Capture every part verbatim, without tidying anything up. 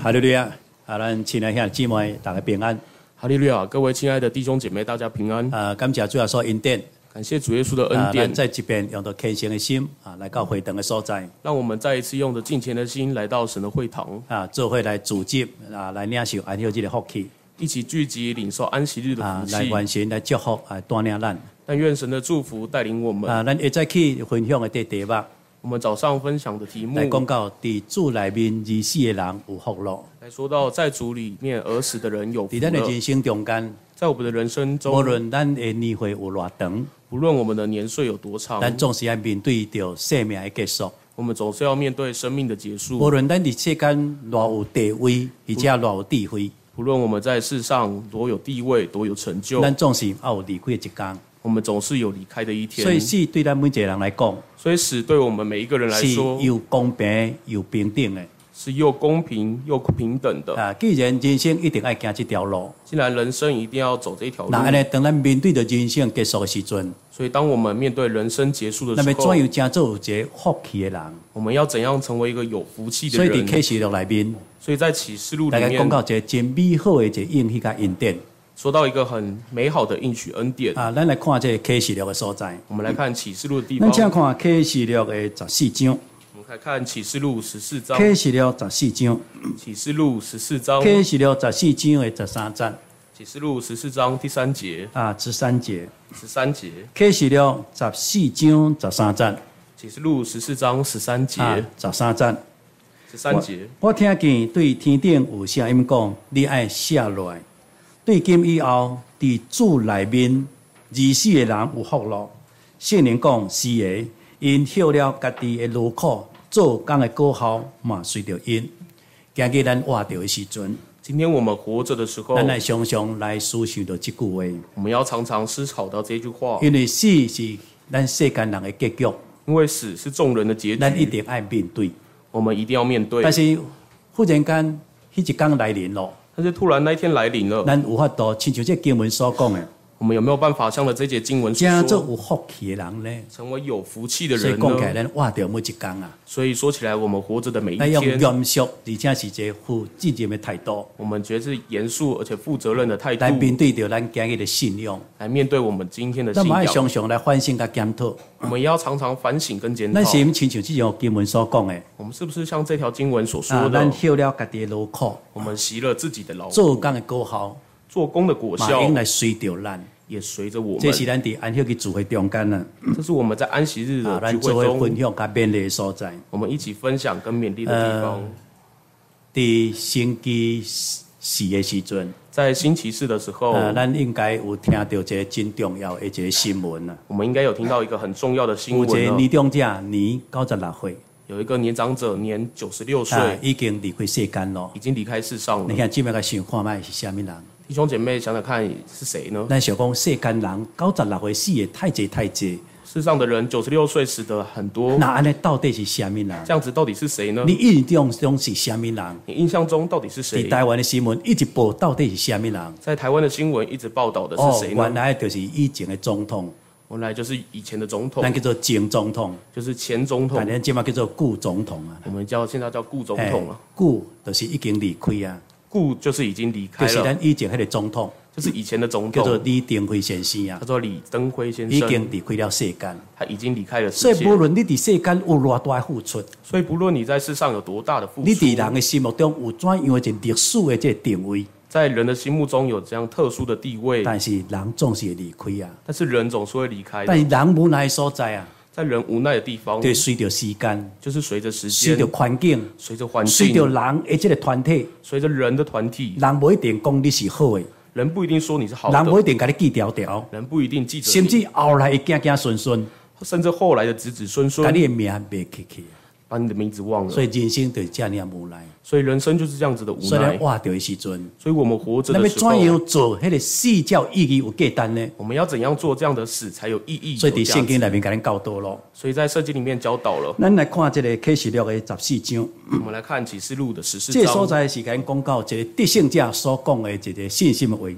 哈利路亚！啊，咱亲爱的姊妹，大家平安。 哈利路亚！各位亲爱的弟兄姐妹，大家平安。 啊，感谢主耶稣恩典， 感谢主耶稣的恩典。 啊、在这边用到虔诚的心啊，来到会堂的所在。 让我们再一次用着敬虔的心来到神的会堂啊，做会来组织啊，来领受安息日的福气， 一起聚集领受安息日的福气， 啊、来完成来祝福啊，带领咱。 但愿神的祝福带领我们。 啊，咱会再去分享的这题目。 我们早上分享的题目来讲到伫主内面而死的人有福乐。 来说到在主里面而死的人有福乐。 在咱的人生中间， 在我们的人生中， 无论咱的年岁有偌长， 不论我们的年岁有多长， 咱总是要面对着生命的结束。 我们总是要面对生命的结束。 无论咱伫世间偌有地位，而且偌有智慧， 不论我们在世上多有地位、多有成就， 咱总是要有离开的一天。 我们总是有离开的一天。 所以死对咱每一个人来讲， 所以死对我们每一个人来说， 是又公平又平等的， 是又公平又平等的。 啊，既然人生一定要走这条路， 既然人生一定要走这条路， 那安尼当咱面对着人生结束的时阵， 所以当我们面对人生结束的时候， 那么怎样才做一个福气的人？ 我们要怎样成为一个有福气的人？ 所以伫启示录内面， 所以在启示录里大家面讲到一个真美好的一个应许甲恩典。 说到一个很美好的应许恩典啊，咱来看这个启示录的所在。 我们来看启示录的地方。 咱请看启示录的十四章。 我们来看启示录十四章。 启示录十四章。 启示录十四章。 启示录十四章的十三节。 启示录十四章第三节。 啊，十三节。 十三节。 启示录十四章十三节。 启示录十四章十三节。 啊，十三节。 十三节。 我, 我听见对天顶有声音讲：你爱写落来。对今以后，伫主内面而死的人有福乐。圣灵讲是的，因休了家己的劳苦，做工的果效嘛随着因。今日咱活着的时阵， 今天我们活着的时候， 咱来常常来思想到这句话。 我们要常常思考到这句话， 因为死是咱世间人的结局， 因为死是众人的结局， 咱一定爱面对。 我们一定要面对。 但是忽然间，迄一天来临咯。 但是突然那一天来临了， 咱有法度亲像这经文所讲的， 我们有没有办法像了这节经文所说， 真做有福气的人呢？ 成为有福气的人呢？ 所以讲起来，咱活着每一天啊。 所以说起来，我们活着的每一天，咱天， 用严肃而且是一个负责任的态度。 我们觉得是严肃而且负责任的态度， 来面对着咱今日的信仰， 来面对我们今天的信仰。 咱们要常常来反省甲检讨。 我们也要常常反省跟检讨。 咱是毋亲像这种经文所讲的？ 我们是不是像这条经文所说的？ 啊，咱休了家己的劳苦， 我们习了自己的劳苦， 做工的果效， 做工的果效， 应来随着咱。 也随着我们， 这是咱伫安息日聚会中间呢。 这是我们在安息日的聚会中， 会分享甲勉励的所在。 我们一起分享跟勉励的地方。 伫、呃、星期四的时阵， 在星期四的时候， 呃，咱应该有听到一个真重要的一个新闻啊。 我们应该有听到一个很重要的新闻。 有一个年长者年九十六岁， 有一个年长者年九十六岁， 啊，已经离开世间咯， 已经离开世上了。 你看，今麦个想看卖是虾米人？ 弟兄姐妹想想看是谁呢？ 咱想讲世间人九十六岁死的太济太济， 世上的人九十六岁死的很多。 那安尼到底是虾米人？ 这样子到底是谁呢？ 你印象中是虾米人？ 你印象中到底是谁？ 在台湾的新闻一直报到底是虾米人？ 在台湾的新闻一直报道的是谁呢？ 哦，原来就是以前的总统。 原来就是以前的总统， 咱叫做前总统， 就是前总统。 咱今嘛叫做顾总统啊。 我们叫现在叫顾总统啊。 顾就是已经离开啊。 顾就是已经离开了。 就是咱以前迄个总统， 就是以前的总统， 叫做李登辉先生啊。 叫做李登辉先生， 已经离开了世间。 他已经离开了世界。所以无论你伫世间有偌大的付出， 所以不论你在世上有多大的付出， 你伫人的心目中有怎样的一个历史的这个定位。 在人的心目中有这样特殊的地位， 但是人总是会离开啊。 但是人总是会离开的。 但是人无奈的所在啊， 在人无奈的地方， 对，随着时间， 就是随着时间， 随着环境， 随着环境， 随着人的这个团体， 随着人的团体， 人不一定讲你是好的， 人不一定说你是好的， 人不一定给你记条条， 人不一定记着， 甚至后来会子子孙孙， 甚至后来的子子孙孙， 把你的名背起去。 把你的名字忘了， 所以人生就是这样无奈。 所以人生就是这样子的无奈。 所以咱活着的时阵， 所以我们活着的时候， 那么怎样做，迄个死叫意义有价值呢？ 我们要怎样做这样的死才有意义？ 所以在圣经里面给咱教导了。 所以在圣经里面教导了。 咱来看这个启示录的十四章。 我们来看启示录的十四章。 这所在是给咱讲到一个得胜者所讲的一个信心的话语。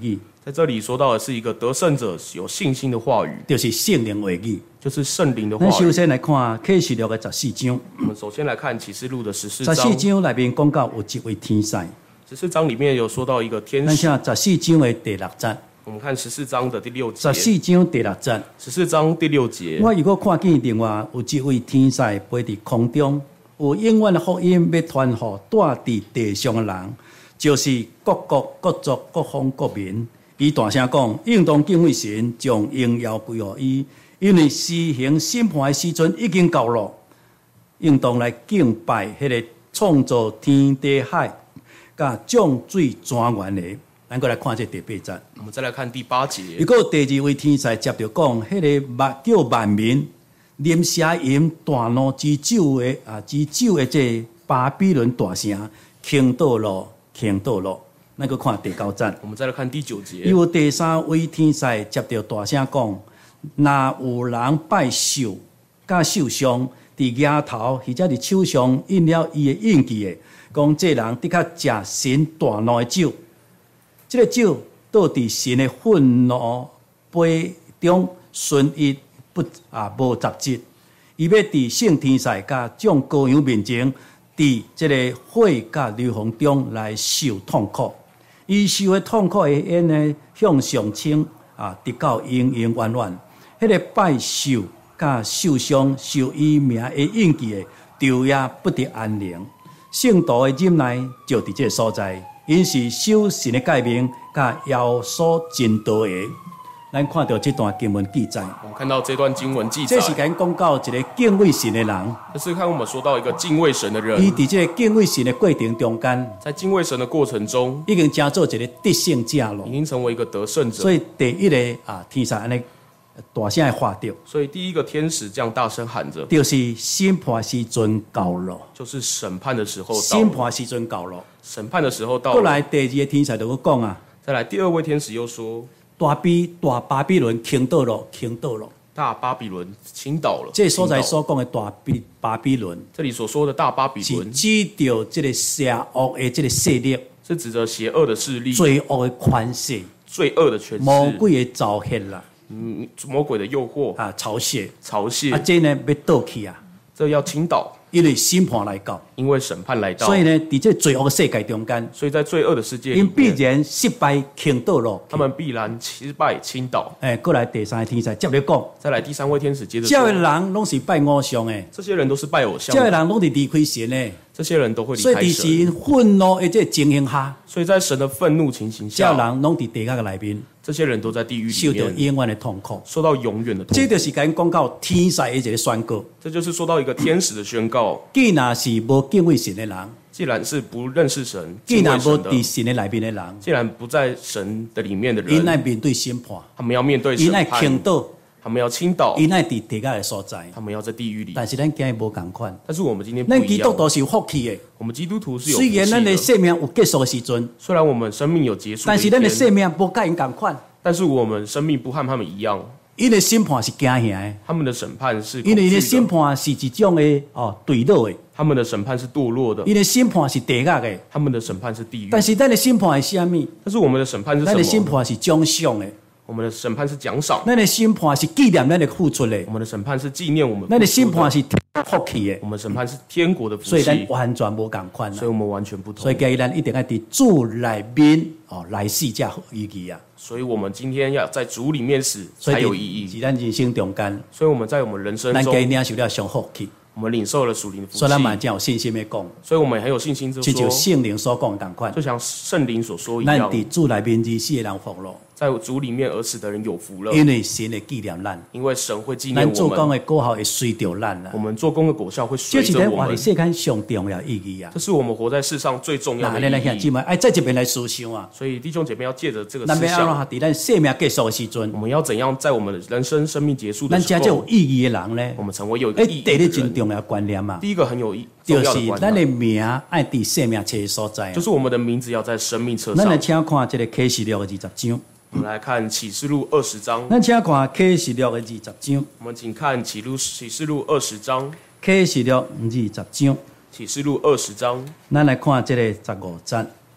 在这里说到的是一个得胜者有信心的话语， 就是圣灵话语。 就是圣灵的话咱首语。 先来看启示录的十四章， 我们首先来看启示录的十四十章， 四章内面讲到有一位天使。 十四章里面有说到一个天咱使。 像十四章的第六节， 我们看十四章的第六节， 十四章第六节。 十四章第六节， 我如果看见另外有一位天使飞伫空中，有永远的福音要传予住伫地上的人，就是各国、各族、各方、各民。伊大声讲：应当敬畏神，将荣耀归予伊，因为施行审判的时阵已经到了。应当来敬拜迄个创造天地海、甲降水泉源的。咱过来看这第八节。 我们再来看第八节。 如果第二位天使接着讲，迄、那个万叫万民啉邪淫大怒之酒的啊之酒的这巴比伦大城倾倒落，倾倒落。咱个看第九节。 我们再来看第九节。 有第三位天使接着大声讲，若有人拜兽甲兽像伫额头或者伫手上印了伊的印记的，讲这人的确食神大怒的酒。这个酒倒伫神的愤怒杯中，顺一不啊无杂质。伊要伫圣天使甲众羔羊面前，伫这个火甲硫磺中来受痛苦。伊受的痛苦会因呢向上升啊，直到永永远远。迄、那个拜兽甲受伤受伊名的印记的，昼夜不得安宁。圣徒的忍耐就伫这个所在。因是守神的诫命，甲耶稣真道的。咱看到这段经文记载， 我们看到这段经文记载， 这是甲讲到一个敬畏神的人。 这是看我们说到一个敬畏神的人， 伊伫这个敬畏神的过程中间， 在敬畏神的过程中， 已经成做一个得胜者咯已。经成为一个得胜者。 所以第一个啊，天使安尼大声的喊着， 所以第一个天使这样大声喊着， 就是审判时阵到了， 就是审判的时候到了。 审判时阵到了。 审判的时候到过了。 来第二个天使就要讲啊， 再来第二位天使又说， 大比大巴比伦倾倒了，倾倒了。 大巴比伦倾倒了。 这所在倾倒了所讲的大比巴比伦， 这里所说的大巴比是伦， 指着这个邪恶的这个势力、 是指着邪恶的势力、 罪恶的权势、 罪恶的权魔势、 鬼的招黑啦， 嗯魔鬼的诱惑、 啊，嘲亵， 嘲亵， 啊，这呢要倒去啊， 这要倾倒， 因为审判来到， 因为审判来到。 所以呢，伫这罪恶的世界中间， 所以在罪恶的世界里因必面， 然失败倾倒落。 他们必然失败倾倒。 哎，过来第三个天使接着讲， 再来第三位天使接着这的说， 人拢是拜偶像的， 这些人都是拜偶像这的的， 人拢是离开神的， 这些人都会离所以伫开神。 神愤怒的这个情形下， 所以在神的愤怒情形这的下， 人拢伫地狱的内面这些人都在地狱受里面到永远的痛苦。 受到永远的痛苦。 这就是甲因讲到天使的一个宣告。 这就是说到一个天使的宣告： 既然是无敬畏神的人， 既然是不认识神、 既然无敬畏神的， 伫神的内面的人， 既然不在神的里面的人， 因爱面对审判， 他们要面对审因爱倾判， 倒， 他们要倾倒， 因爱伫地狱的所在。 他们要在地狱里。 但是咱今日无共款， 但是我们今天不咱一样， 基督徒是有福气的。 我们基督徒是有福虽然咱的气的。 生命有结束的时阵， 虽然我们生命有结束的一天， 但是咱的生命无甲因共款， 但是我们生命不和他们一样， 因的审判是惊吓的， 他们的审判是恐因为因的惧的， 审判是一种的哦对落的， 他们的审判是堕落的， 因的审判是地狱的。 他们的审判是地狱。 但是咱的审判是啥物？ 但是我们的审判是咱的什么？ 审判是奖赏的， 我们的审判是奖赏， 咱的审判是纪念咱的付出的我，们的审判是纪念我们， 咱的审判，是福气的。 我们审判是天国的福所以咱气， 完全无共款啦所以。我们完全不同。 所以今日咱一定要伫主内面哦来世才有意义啊。 所以我们今天要在主里面死所以才有意义。 是咱人生中间， 所以我们在我们人生咱今日中， 领受了上福气， 我们领受了属灵的福所以咱嘛气， 真有信心的讲， 所以我们很有信心，就就像说， 圣灵所讲同款， 就像圣灵所说一样， 咱伫主内面而死的人福咯， 在主里面而死的人有福了， 因为神会纪念咱， 因为神会纪念咱做工我们， 的果效会随着咱啦我。们做工的果效会这是随着我们咱活伫。世间上重要的意义啊！ 这是我们活在世上最重要那的意义。 咱来兄弟们，爱在这边来思想啊， 所以弟兄姐妹要借着这个咱思想， 要安怎伫咱生命结束的时阵我，们要怎样在我们的人生生命结束的时咱真正有候， 意义的人呢我？们成为有一个哎， 意义第一的人。 真重要的观念啊， 第一个很有意重就要的是咱的观念， 名爱伫生命册的所在啊就。是我们的名字要在生命册上。 咱来请看这个启示录的二十章， 我们来看启示录二十章， 咱请看启示录的二十章， 我们请看启录启示录二十章， 启示录二十章， 启示录二十章， 咱来看这个十五节。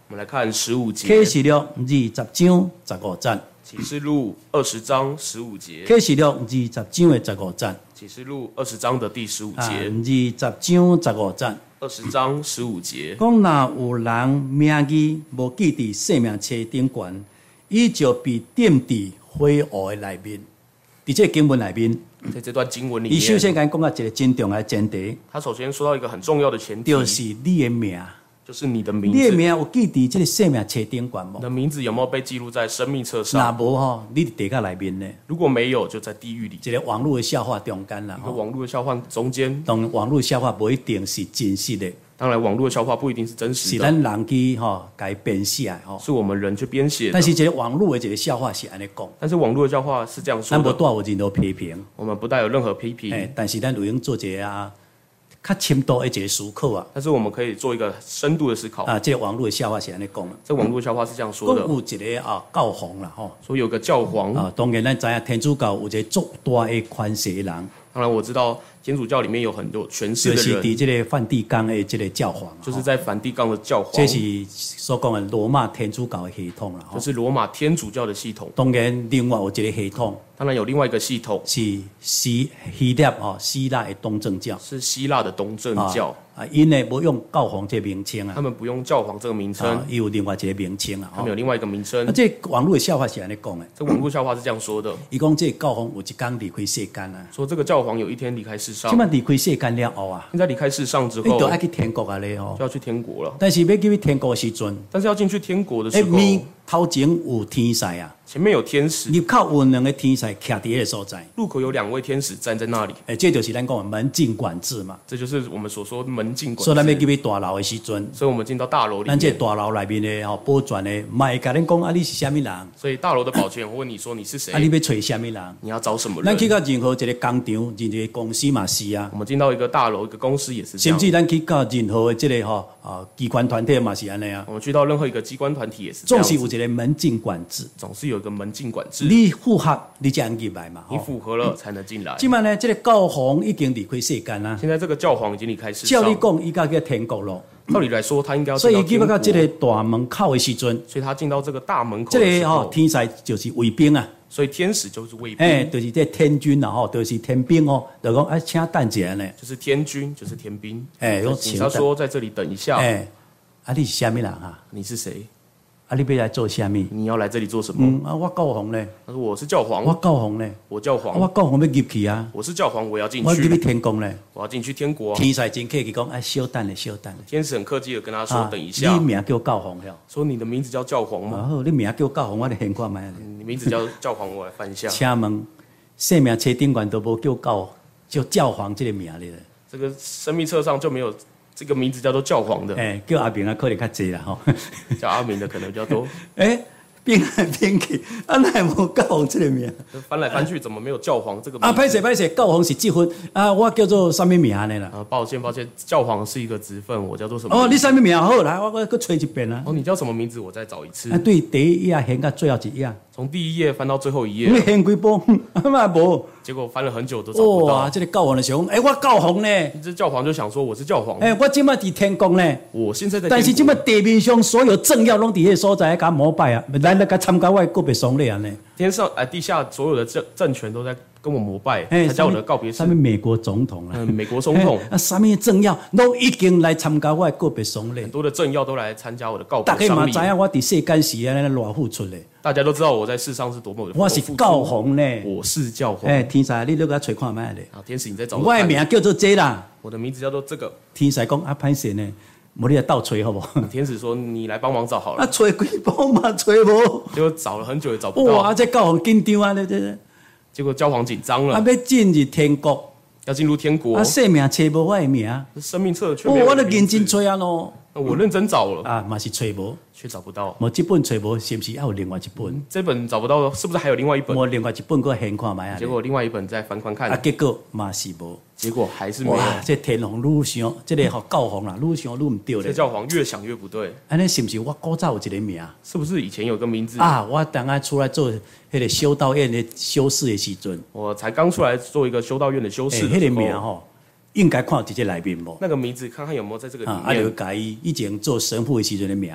我们来看十五节， 启示录二十章十五节， 启示录二十章十五节， 启示录二十章的十五节， 启示录二十章的第十五啊， 节， 二十章十五节。 二十章十五节， 讲若有人名字无记伫生命册顶悬，伊就被钉伫火湖的内面。伫这经文内面， 在这段经文里伊首面， 先讲讲到一个真重要的前提， 他首先说到一个很重要的前提， 就是你的名， 就是你的名你的字， 名有记伫这个生命册顶悬无？ 你的名字有没有被记录在生命册若上？ 无吼，你伫地下内面呢， 如果没有，就在地狱里。 一个网络的笑话中间啦一个吼。 网络的笑话中间， 当然，网络笑话不一定是真实的， 当然网络的笑话不一定是真实的， 是咱人去吼改编写的吼。 是我们人去编写的。 但是，这个网络的一个笑话是安尼讲， 但是网络的笑话是这样说咱无的， 带有任何批评。 我们不带有任何批评， 诶，但是咱有用做一个啊，较深度的一个思考啊。 但是我们可以做一个深度的思考。 啊，这个网络的笑话是安尼讲啦， 这网络笑话是这样说的， 讲有一个啊教皇啦吼， 说有个教皇， 啊，当然咱知影天主教有一个足大的权势的人， 当然我知道天主教里面有很多权势就是的人， 伫这个梵蒂冈的这个教皇啊， 就是在梵蒂冈的教皇， 这是所讲的罗马天主教的系统啦吼就。是罗马天主教的系统。 当然，另外有一个系统当然有另外一个系统是希希腊哦，希腊的东正教是希腊的东正教， 啊，因为无用教皇这个名称啊， 他们不用教皇这个名称啊，，伊有另外一个名称啊。吼他们有另外一个名称啊，。这网络的笑话是安尼讲的， 这网络笑话是这样说的， 伊讲这个教皇有一天离开世间啊， 说这个教皇有一天离开世上即，摆离开世间了后啊， 现在离开世上之伊后就爱去天国啊咧吼就。要去天国了。 但是要入去天国的时阵， 但是要进去天国的时候， 诶面头前有天使啊， 前面有天使， 入口有两个天使徛伫迄个所在， 路口有两位天使站在那里， 诶，这就是咱讲的门禁管制嘛。 这就是我们所说的门禁所以咱要管制。 入去大楼的时阵， 所以我们进到大楼里咱这面， 大楼内面的吼保全的，毋会甲恁讲啊，你是虾米人，啊， 所以大楼的保全会问你说你是谁， 你要找虾米人。 你要找什么咱去人？ 到任何一个工厂、任何一个公司嘛是啊， 我们进到一个大楼、一个公司也是这样。 甚至咱去到任何的这个吼啊机关团体嘛是安尼啊， 我们去到任何一个机关团体也是这样子， 总是有一个门禁管制。 总是有一个门禁管制， 你符合你才能入来嘛。 你吼， 符合了才能进来。 即摆呢，这个教皇已经离开世间啊， 现在这个教皇已经离开世上照你，讲，伊甲去天国咯。 照理来说他应该要所以伊进到天国， 入到这个大门口的时阵， 所以他进到这个大门口这的时候， 个吼天使就是卫兵啊， 所以天使就是卫诶， 兵， 就是这天军啦吼，就是天兵哦，就讲啊，请等一下呢， 就是天军，就是天兵。 哎有警察说在这里等一下， 诶，啊，你是虾米人啊？ 你是谁？ 啊，你要来做虾米？ 你要来这里做什么？ 嗯，啊，我教皇呢？ 他说我是教我皇， 教皇呢？啊， 我教皇， 我教皇要入去啊， 我是教皇，我要进我入去去， 天宫呢。 我要进去天国。 天使真客气讲，啊，稍等咧，稍等咧。 天使很客气的跟他说啊， 等一下你，名叫教皇了。 说你的名字叫教皇吗？ 啊好，你名叫教皇，我来现看卖咧。 你名字叫教皇，我来翻一下。 请问，生命册顶悬都无叫教叫教皇这个名咧？ 这个生命册上就没有这个名字叫做教皇的， 诶，叫阿明啊，可能较济啦吼。 叫阿明的可能比较多。 诶，变来变去，啊，哪会无教皇这个名？ 翻来翻去，怎么没有教皇这个名啊， 字？ 歹势歹势，教皇是积分啊，我叫做啥物名呢啦？ 啊，抱歉抱歉，教皇是一个职分，我叫做什么？ 哦，你啥物名好来，我我搁吹一遍啊。 哦，你叫什么名字？我再找一次啊，。对，第一页掀到最后一页， 从第一页翻到最后一页你，掀几波，啊嘛无。 结果翻了很久都找不哇， 到。 这个教皇就想，诶，我教皇呢？ 这教皇就想说我是教皇， 诶，我即摆伫天国呢。 我现在在天国， 但是即摆地面上所有政要拢伫迄个所在甲膜拜啊，来来甲参加我的告别丧礼安尼。 天上哎地下所有的政政权都在跟我膜拜， 诶参加我的告别式啥。物美国总统啦， 嗯，美国总统啊，啥物政要拢已经来参加我的告别丧礼很。多的政要都来参加我的告大家嘛别丧礼知。影我伫世间时安尼偌付出咧， 大家都知道我在世上是多么的我是教，皇呢。 我是教皇。 诶，天使，你你甲找看卖咧。 啊，天使你在找我的看名叫做这啦。 我的名字叫做这个。 天使讲啊，歹势呢，无你来倒找好无？ 天使说你来帮忙找好啊， 了， 找几波嘛，找无。 结果找了很久也找不哇， 到， 这教皇紧张啊！咧这， 结果教皇紧张啊， 了， 要进入天国， 要进入天国啊，，生命册无我的名。 生命册却哦没有， 我都认我的名字真找啊咯， 那我认真找了， 啊，嘛是找无。 却找不到。 无即本找无，是毋是还有另外一本？ 这本找不到，是不是还有另外一本？ 无另外一本搁现看卖啊。 结果另外一本再翻翻啊， 看， 结果嘛是无。 结果还是没有。 哇，这天皇愈想，这个吼教皇啦，愈想愈毋对这咧。 教皇越想越不对， 安尼是毋是我古早有一个名是不是以前有个名字？ 啊？我当下出来做迄个修道院的修士的时阵， 我才刚出来做一个修道院的修诶，迄个士的时候， 名吼，应该看伫这内面无？ 那个名字看看有没有在这个里啊，啊，就面。 改伊以前做神父的时阵的名。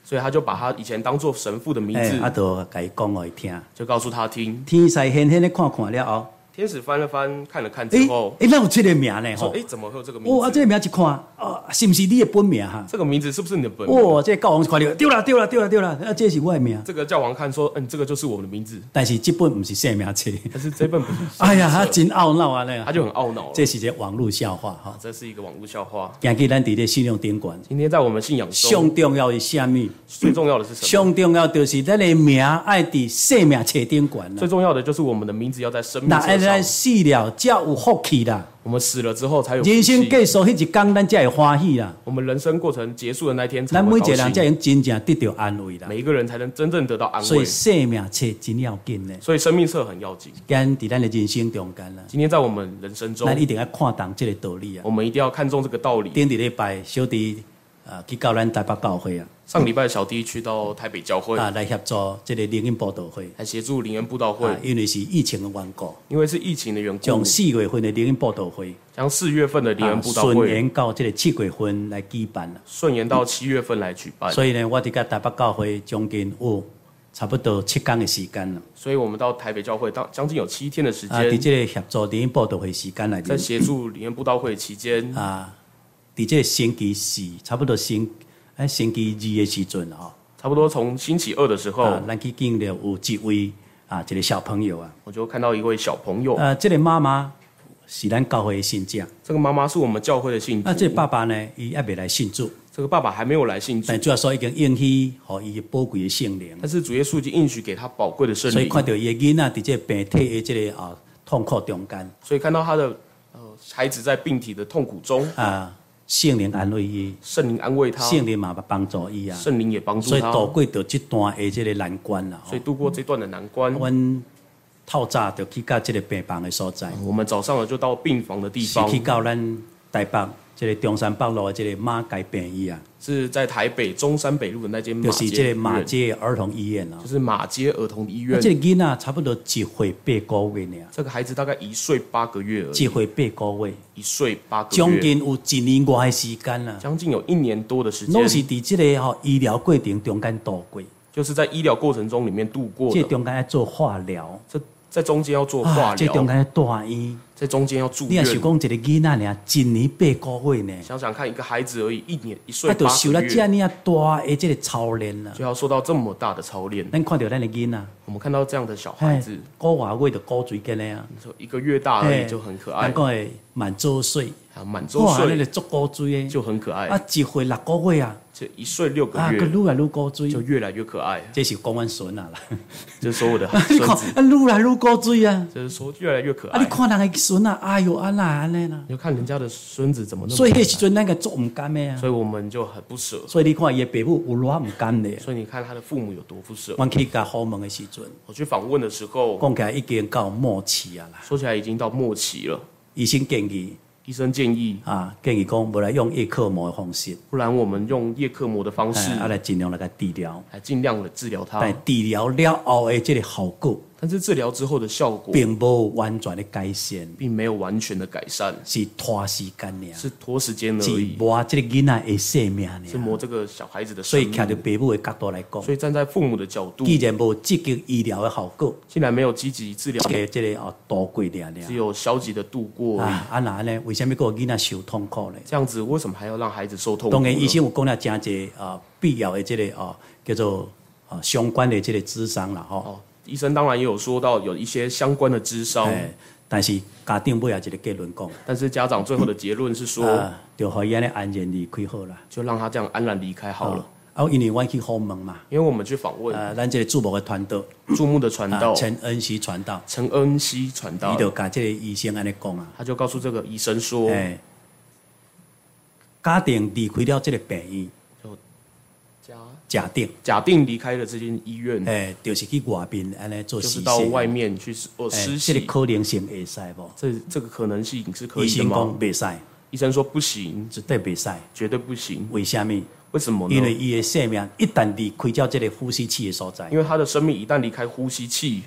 所以他就把他以前当做神父的名字， 啊，就甲伊讲互伊听。 就告诉他听。 天使显显咧看看了后， 天使翻了翻，看了看之诶后， 诶，那有这个名呢说：“ 吼哎，？怎么会有这个名字？ 哦，啊，这个名一看，哦，是不是你的本名哈？ 这个名字是不是你的本名？” 哦，这个教皇看到，对啦对啦对啦对啦，啊，这是我的名。 这个教皇看说：“嗯，这个就是我们的名字。 但是这本不是姓名册。 但是这本不是。 哎呀，他真懊恼啊！那他就很懊恼了。 这是一个网络笑话哈。 这是一个网络笑话。 今日咱伫咧信仰顶管， 今天在我们信仰中， 上重要的是什么？ 最重要的是什么？ 上重要就是咱的名爱伫生命册顶管最重要的就是我们的名字要在生命那册咱上。 死了，才有福气啦。 我们死了之后才有福人生气。 结束迄一天，咱才会欢喜啦。 我们人生过程结束的那天才咱每一个会高兴， 人才能真正得到安慰啦。 每一个人才能真正得到安所以慰。 生命册真要紧呢。 所以生命册很要紧。 咱伫咱的人生中间啦， 今天在我们人生中， 咱一定要看重这个道理啊。 我们一定要看重这个道理。 顶伫礼拜小弟啊去到咱台北教会啊， 上礼拜小弟去到台北教会， 啊来协助这个灵恩布道会。 来协助灵恩布道会啊，，因为是疫情的缘故， 因为是疫情的缘故从，四月份的灵恩布道会， 将四月份的灵恩啊布道会顺延到这个七月份来举办啦。 顺延到七月份来举办。 所以呢，我伫甲台北教会将近有差不多七天的时间啦。 所以我们到台北教会当将近有七天的时啊，伫间， 这个协助灵恩布道会时间内在面， 协助灵恩布道会期间， 啊，伫这个星期四，差不多星哎星期二的时阵吼， 差不多从星期二的时候， 啊，咱去见了有一位啊一个小朋友啊， 我就看到一位小朋友， 啊，这个妈妈是咱教会的信者， 这个妈妈是我们教会的信徒啊，，这个爸爸呢，伊还未来信主， 这个爸爸还没有来信主， 但主要说已经应许互伊宝贵的圣灵， 但是主耶稣已经应许给他宝贵的圣灵， 所以看到伊的囡仔伫这个病体的这个啊痛苦中间， 所以看到他的呃孩子在病体的痛苦中， 啊，圣灵安慰伊， 圣灵安慰他， 圣灵嘛帮助伊啊， 圣灵也帮助所以他， 度过着这段的这个难关啦。 所以度过这段的难关。 阮透早就去到这个病房的所在， 我们早上了就到病房的地是方， 去到咱台北这个中山北路的这个马街病医啊， 是在台北中山北路的那间马就是这个马街医院， 街儿童医院啊就。是马街儿童医啊院。 这个囡仔差不多一岁八个月尔， 这个孩子大概一岁八个月而已， 一岁八个月， 一岁八个将月， 近有一年外的时间啦， 将近有一年多的时间拢，是伫这个吼医疗过程中间度过， 就是在医疗过程中里面度过的。 这中间要做化疗， 这在中间要做化啊，这中疗， 间要大医， 在中间要住你若想院。 讲一个囡仔尔，一年八个月呢， 想想看，一个孩子而已，一年一岁啊，就八受了个月， 这么大的这个操练啦。 就要受到这么大的操练。 咱看到咱的囡仔， 我们看到这样的小孩子， 个外月就高水跟咧啊， 就一个月大而已，就很可爱咱，讲的满周岁， 还有满周哇，那岁个足高水的， 就很可爱啊，，一岁六个月啊， 这一岁六个啊，个月愈来愈高水， 就越来越可爱。 这是讲阮孙啊啦， 就是说我的你看， 孙子， 啊，愈来愈高水啊， 就是说越来越可啊，你爱。 看人的孙啊，哎哟，安那安尼啦， 你就看人家的孙子怎么那么所以可爱， 迄时阵咱个做毋甘的啊， 所以我们就很不舍。 所以你看伊的爸母有偌毋甘的， 所以你看他的父母有多不舍。 阮去甲访问的时阵， 我去访问的时候， 讲起来已经到末期啊啦， 说起来已经到末期了。 医生建议医生建议， 啊，建议讲无来用叶克膜的方式， 不然我们用叶克膜的方式哎啊来尽量来甲治疗。 来尽量的治疗他。 但治疗了后的这个效果， 但是治疗之后的效果并无完全的改善， 并没有完全的改善， 是拖时间尔， 是拖时间而是已， 磨这个囡仔的生命是尔。 磨这个小孩子的所以， 生命。 徛着父母的角度来讲， 所以站在父母的角度， 既然无积极医疗的效果， 既然没有积极治疗， 这个这个哦度过了只了。 有消极的度过而已。 啊，啊那呢？为什么个囡仔受痛苦呢？ 这样子为什么还要让孩子受痛苦呢？ 当然，医生有讲了真济啊必要的这个哦叫做啊相关的这个智商啦吼。 哦，医生当然也有说到有一些相关的智商， 哎，但是家长尾也一个结论讲， 但是家长最后的结论是说， 啊，就互伊安尼安然离开好啦。 就让他这样安然离开好了。 啊，因为阮去访问嘛， 因为我们去访问呃，咱这个注目的传道， 注目的传啊道陈恩熙传道， 陈恩熙传道伊，就甲这个医生安尼讲啊， 他就告诉这个医生说， 哎，家庭离开了这个病院， 假假定， 假定离开了这间医院， 哎，就是去外面安尼做就实习， 是到外面去做哎实习， 这个可能性会使无？ 这这个可能性是可以的医生讲吗？ 袂使， 医生说不行， 绝对袂使。 绝对不行。 为什么？ 为什么呢？ 因为伊的生命一旦离开掉这个呼吸器的所在， 因为他的生命一旦离开呼吸器，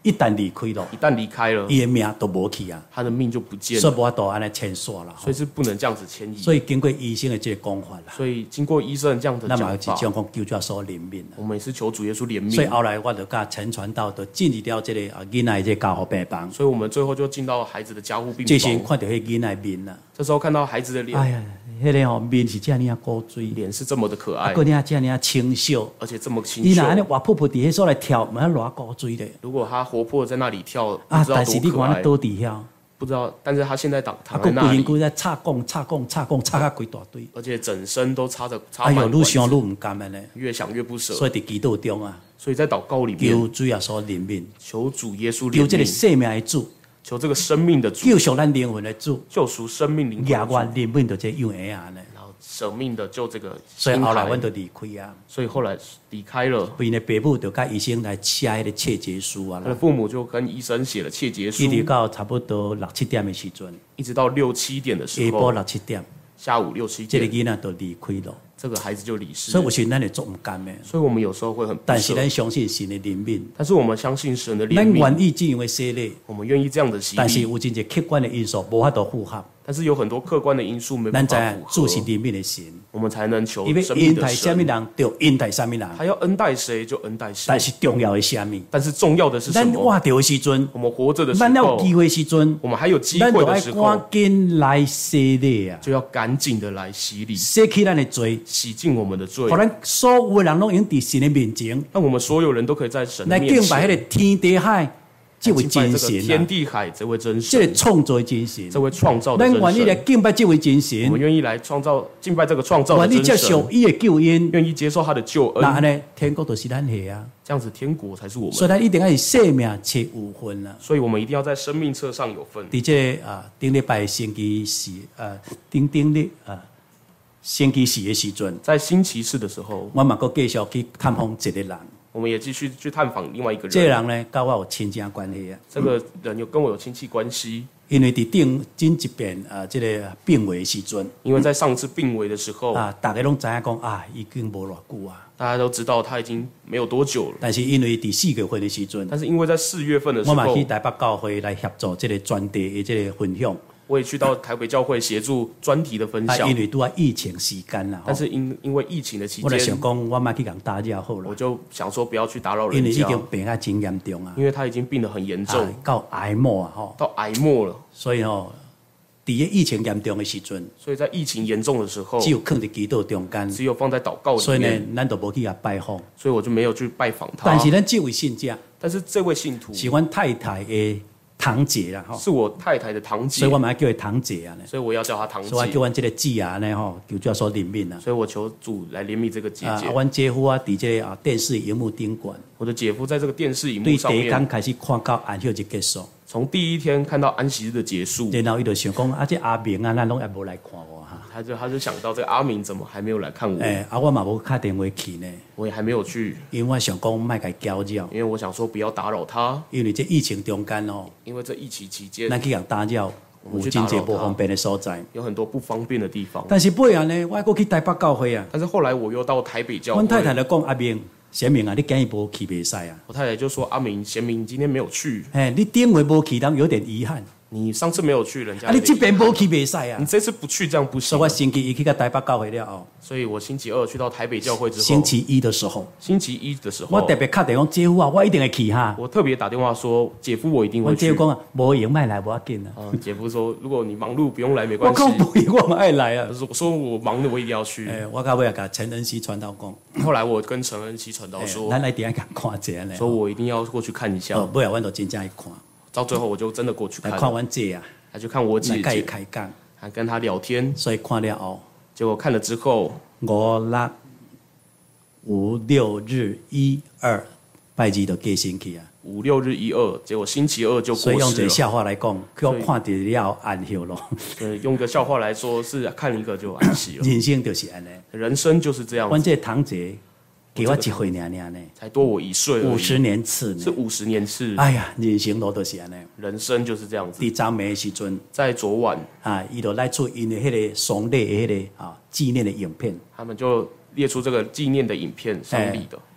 一旦离开了， 一旦离开了， 伊的命都无去啊， 他的命就不见了， 所以无法度安尼牵线啦。 所以是不能这样子迁移。 所以经过医生的这个讲法啦， 所以经过医生这样的那么讲法， 是将讲求主耶稣怜悯啦。 我们也是求主耶稣怜悯。 所以后来我就甲陈传道就进入到这个啊囡仔的这个家护病房， 所以我们最后就进到孩子的加护病这时房。 看到迄囡仔面啦， 这时候看到孩子的脸， 哎呀，迄个吼面是这样啊古锥， 脸是这么的可爱， 个呢这样啊清秀， 而且这么清伊若安尼秀。 活泼泼伫迄所来跳，嘛偌古锥咧。 如果他活泼地在那里跳， 啊， 不知道但是你看多可爱。 倒伫遐， 不知道，但是他现在躺啊， 躺在那里， 个规身躯在插讲插讲插讲插甲规大堆， 而且整身都插着插哎呦， 满管子， 愈想愈毋甘的呢。 越想越不舍。 所以伫祈祷中啊， 所以在祷告里面， 求主耶稣怜悯， 求主耶稣怜求这个悯， 生命的主， 求这个生命的主， 救赎咱灵魂的主， 救赎生命灵魂也的主， 愿怜悯到这幼儿啊呢。 然后舍命的救这个所以后来婴孩阮就离开啊， 所以后来离开了， 因的父母就甲医生来写迄个切结书啊啦， 他的父母就跟医生写了切结书一，直到差不多六七点的时阵， 一直到六七点的时下晡候， 六七点， 下午六七这个点， 囡仔就离开了。 这个孩子就离世所以有时咱会做毋甘的， 所以我们有时候会很不但是舍， 咱相信神的怜悯， 但是我们相信神的怜咱悯， 愿意这样的洗礼， 我们愿意这样的洗但是礼， 有真侪客观的因素无法度符合。 但是有很多客观的因素没咱知办法符影主是合， 怜悯的神， 我们才能求因为生命的恩待什么神。 人，就恩待什么人。 他要恩待谁就恩待谁但，是重要的是什么？ 但是重要的是什咱么？ 活着的时阵， 我们活着的时候， 咱要有机会的时阵， 我们还有机咱会就要赶的时候， 紧来洗礼啊， 就要赶紧的来洗礼， 洗去咱的罪， 洗净我们的罪互，咱所有的人拢用伫神的面前让我们所有人都可以在神来的面敬拜迄个前天地海这位真敬拜这个神啊， 天地海这位真这个神， 创造的真神这。位创造的真咱愿意来神。 敬拜这位真我们神， 愿意来创造敬拜这个创造的愿意接真神， 受伊的救恩， 愿意接受他的救恩， 那安尼天国就是咱的啊。 这样子天国才是我所以们。 咱一定要以生命切有分啊。 所以我们一定要在生命册上有份。 伫这个啊顶礼拜星期四啊顶顶日啊星期四的时阵， 在星期四的时候， 我嘛阁继续去探访一个人。 我们也继续去探访另外一个这个人。 人呢，甲我有亲情关系啊， 这个人有跟我有亲戚关系， 因为伫顶前一遍啊，这个病危的时阵因为在上次病危的时候， 啊，大家拢知影讲啊，已经无偌久啊。 大家都知道他已经没有多久了。 但是因为伫四月份的时阵， 但是因为在四月份的时我嘛候， 去台北教会来协助这个专题的这个分享。 我也去到台北教会协助专题的分啊， 享因。为拄啊疫情时间啦， 但是因因为疫情的期我就想间， 讲，我莫去共打扰好了我，就想说不要去打扰因为已人家， 经病啊真严重啊， 因为他已经病得很严重啊，到癌末啊吼， 到癌末了。 所以吼，伫个疫情严重的时阵， 所以在疫情严重的时候， 只有放伫祈祷中间， 只有放在祷告所以呢里面，， 咱就无去甲拜访。 所以我就没有去拜访他。 但是咱这位信者但是这位信徒是阮太太的堂姐啦吼， 是我太太的堂姐所以，我嘛要叫伊堂姐啊呢， 所以我要叫她堂姐所以我叫阮这个姊啊呢吼，求主所怜悯啊。 所以我求主来怜悯这个姐啊， 姐。 阮姐夫啊，伫这个啊电视荧幕顶管， 我的姐夫在这个电视荧幕对上面， 第一天开始看到安息日结束， 从第一天看到安息日的结束， 然后伊就想讲啊，这阿明啊，咱拢也无来看我哈。 他就他就想到这个阿明怎么还没有来看我， 诶、啊，我嘛无打电话去呢， 我也还没有去， 因为我想讲莫甲伊搅扰， 因为我想说不要打扰他， 因为这疫情中间哦， 因为这疫情期间咱去共打扰，有真侪不方便的所在。 有很多不方便的地方。 但是尾啊呢，我还去台北教会啊， 但是后来我又到台北教阮太太会， 就讲阿明，贤明啊，你今日无去袂使啊， 我太太就说阿明贤明今天没有去， 嘿，你顶回无去，人有点遗憾， 你上次没有去，人家啊，你这边无去， 去袂使啊你。这次不去这样不行所以我。星期一去到台北教会了后， 所以我星期二去到台北教会之后， 星期一的时候， 星期一的时候， 我特别敲电话讲姐夫啊，我一定会去哈。 我特别打电话说姐夫我一定会去阮姐夫。讲啊，无闲莫来，无要紧啊。 啊，姐夫说如果你忙碌不用来没我关系。 讲不闲，我嘛爱来啊他。说我说我忙的我一定要去。 诶、我到尾也甲陈恩熙传道讲， 后来我跟陈恩熙传道诶说， 咱来点甲看一下呢。 说我一定要过去看一下。 哦，尾啊，阮就真正去看， 到最后我就真的过去看来看阮姐啊， 还去看我姐来甲伊姐， 开讲， 还跟她聊天。 所以看了后， 结果看了之后， 五六五六日一二拜二就过星期啊。 五六日一二，结果星期二就所以用一个过世了。 笑话来讲，叫我看得了安息咯。 对，用个笑话来说，是看一个就安息了。 人生就是安尼。 人生就是这样阮，这个堂姐给我一岁尔尔呢， 才多我一岁而已， 五十年次呢。 是五十年次。 哎呀，人生路就是安尼。 人生就是这样子。 伫昨暝的时阵。 在昨晚， 啊，伊就来出因的迄个丧礼的迄个啊纪念的影片， 他们就列出这个纪念的影片，丧礼的。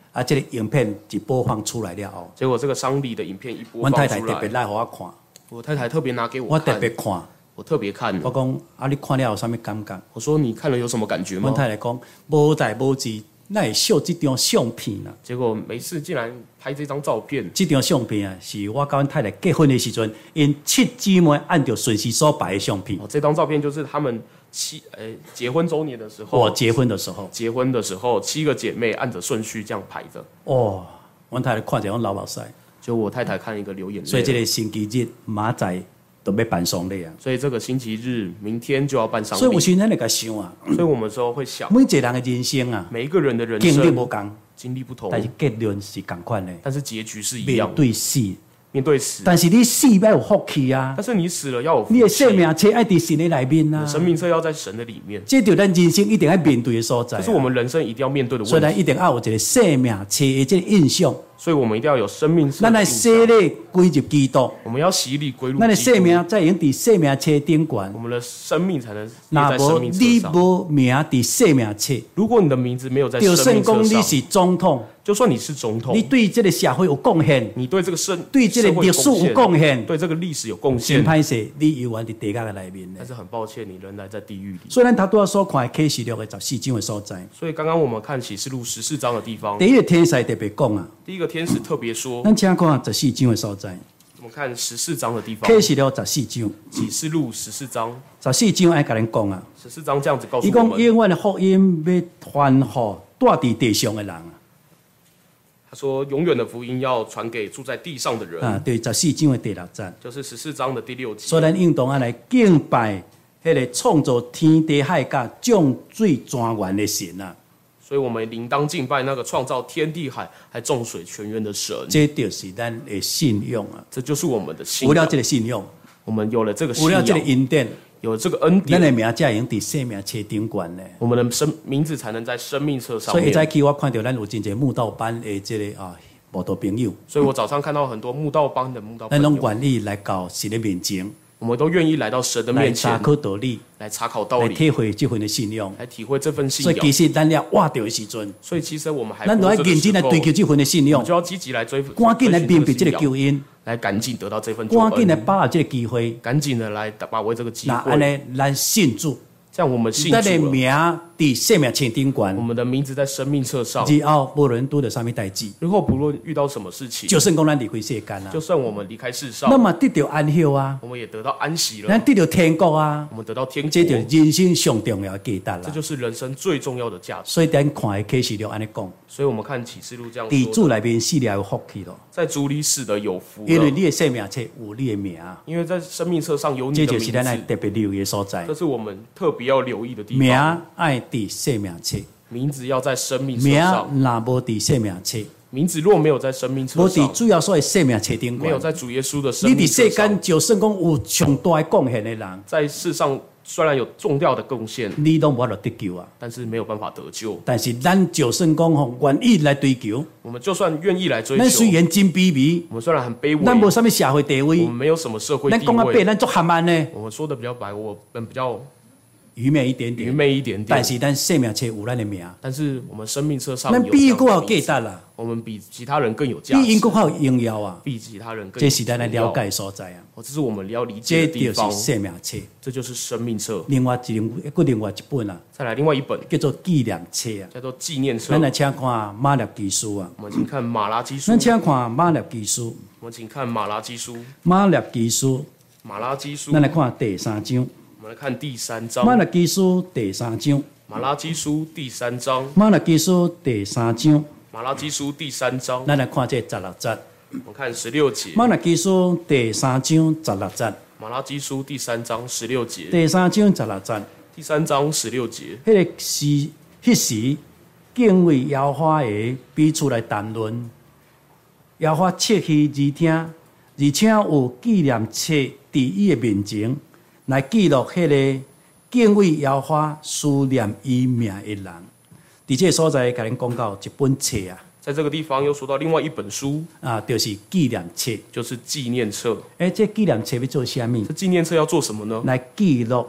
啊，这个影片一播放出来了后， 结果这个丧礼的影片一播阮放出太太特别来， 来给我看， 我太太特别拿给我我特看， 别看， 我特别看了。 我讲啊，你看了有啥物感觉？ 我说你看了有什么感觉阮吗？ 太太讲无代无志，那会秀这张相片啊。 结果没事，竟然拍这张照片。 这张相片啊，是我甲阮太太结婚的时阵，因七姊妹按照顺序所摆的相片。 哦，这张照片就是他们七呃结婚周年的时候， 我结婚的时候， 结婚的时候，七个姐妹按着顺序这样排着。 哦，阮太太看着阮流目屎， 就我太太看一个流眼泪。 所以这个星期日明仔都要办丧礼啊。 所以这个星期日明天就要办丧礼。 所以有时咱会甲想啊， 所以我们时候会想， 每一个人的人生啊， 每一个人的人经历生无共， 经历不同， 但是结论是共款的， 但是结局是一面样的。 对死。 面对死， 但是你死要有福气啊， 但是你死了要有福气， 你的生命册爱伫神的内面啊， 生命册要在神的里面， 这就咱人生一定要面对的所在、啊。 这是我们人生一定要面对的所以咱问题。 一定要有一个生命册的这个印象， 所以我们一定要有生命册咱来的印象。 洗礼归入基督， 我们要洗礼归入咱的基督生命才会伫生命册顶悬我。们的生命才能列若在生无你命册上。 无名伫生命册， 如果你的名字没有在就算生命册上， 讲你是总统， 就算你是总统你，对这个社会有贡献， 你对这个社对这个社会历史有贡献， 对这个历史有贡真献， 歹势，你永远伫地狱的内面呢但。是很抱歉，你仍然在地狱里。 所以咱头拄仔所看的启示录的十四章的所在， 所以刚刚我们看启示录十四章的地方， 第一个天使特别讲啊， 第一个天使特别说， 咱请看十四章的所在， 我们看十四章的地方， 启示录十四章， 启示录十四章， 十四章爱甲咱讲啊。 十四章这样子告诉伊讲我们， 永远的福音要传予住伫地上的人啊， 他说永远的福音要传给住在地上的人， 啊，对，十四章的第六节， 就是十四章的第六节。 所以咱应当爱来敬拜迄个创造天地海甲众水泉源的神啊， 所以我们应当敬拜那个创造天地海还众水泉源的神， 这就是咱的信仰啊。 这就是我们的信仰。 有了这个信仰， 我们有了这个信有了这个仰， 恩典， 有了这个恩咱的典， 名才会用伫生命册顶悬呢。 我们的生名字才能在生命册上所以一早面。 起我看到咱有真侪慕道班的这个啊慕道朋友， 所以我早上看到很多慕道班的慕道朋咱拢友， 愿意来到神的面前， 我们都愿意来到神的来查面前， 考道理， 来查考道来理， 体会这份的信仰。 来体会这份信所以其仰。 实咱了活着的时阵， 所以其实我们还咱都要活着的认真来时候追求这份的信仰我们，就要积极来追， 赶紧来追寻明白这个信仰救恩， 来赶紧得到这份救赶紧来恩， 把握这个机会。 赶紧的来把握这个机那安会。 尼，咱信主， 这样我们信咱的主了， 名伫生命册顶我悬， 们的名字在生命册上。 之后无论拄着啥物代志， 日后不论遇到什么事情， 就算讲咱离开世间啊就，算我们离开世上那，么得到安息啊， 我们也得到安息了咱，得到天国啊， 我们得到天国， 这就人生上重要的价值啦。 这就是人生最重要的价值。 所以咱看的启示录安尼讲， 所以我们看启示录这样伫主说的， 内面死了有福气咯， 在主里死的有福了， 因为你的生命册有你的名， 因为在生命册上有你这的名就是咱来字， 特别留意的所在这。是我们特别要留意的地名方。 爱伫生命册， 名字要在生命册名上， 若无伫生命册， 名字若没有在生命册无伫上， 主要所的生命册顶没有悬。 在主耶稣的生你命伫世间册上， 就算讲有上大的贡献的人， 在世上虽然有重要的贡献， 你都无法度得救啊。 但是没有办法得救。 但是咱就算讲吼愿意来追求， 我们就算愿意来追求， 咱虽然真卑微， 我们虽然很卑咱无微， 啥物社会地我位们，没有什么社会地咱讲啊白， 位， 咱足含慢呢， 我们说的比较白，我们比较愚昧一点愚点。 昧一点点但。是咱生命册有咱的名， 但是我们生命册上咱有这样比伊搁有的名字价值啦， 我们比其他人更有价比因值， 搁较有荣耀啊。 比其他人更有这是咱来了荣耀解的所在啊。 哦，这是我们要理解这就的地方是，生命册。 这就是生命册。 另外一另搁另外一本啊， 再来另外一本叫做纪念册啊。 叫做纪念册咱，来请看马勒基书啊， 我们请看马拉基书咱，请看马勒基书， 我们请看马拉基书， 马勒基书， 马拉基书， 咱来看第三章。 我们来看第三马章， 勒基书第三章， 马拉基书第三章， 马勒基书第三章， 马拉基书第三章， 咱来看这十六节。 我们看十六节， 马勒基书第三章十六节， 马拉基书第三章十六节， 第三章十六节， 第三章十六节， 迄个时迄时敬畏耶和华的彼此来谈论，耶和华切去耳听，而且有纪念册伫伊的面前来记录迄个敬畏耶和华、思念伊名的人。伫这个所在，甲恁讲到一本册啊， 在这个地方又说到另外一本书， 啊，就是纪念册。 就是纪念册。 诶、这纪念册要做啥物？ 这纪念册要做什么呢？ 来记录